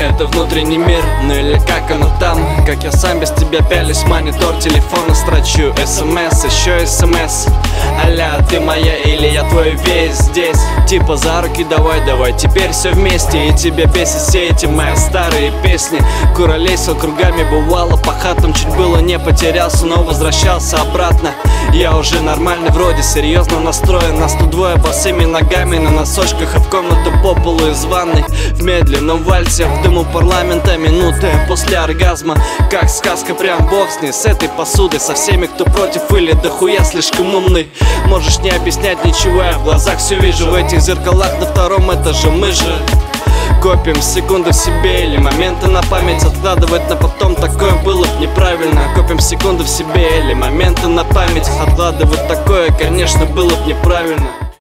Это внутренний мир, ну или как оно там? Как я сам без тебя пялюсь, монитор телефона строчу СМС, еще СМС. Аля, ты моя или я твой весь здесь? Типа за руки давай, теперь все вместе. И тебя бесит все эти мои старые песни. Куролесил кругами, бывало по хатам, чуть было не потерялся, но возвращался обратно. Я уже нормальный, вроде серьезно настроен. Нас тут двое босыми ногами на носочках, и в комнату по полу из ванной. В медленном вальсе, в дыму парламента, минуты после оргазма. Как сказка, прям бог с ней, с этой посудой, со всеми, кто против или дохуя слишком умный. Можешь не объяснять ничего, я в глазах все вижу. В этих зеркалах на втором этаже мы же копим секунды в себе или моменты на память. Откладывать на потом, такое было б неправильно. Копим секунды в себе или моменты на память. Откладывать такое, конечно, было б неправильно.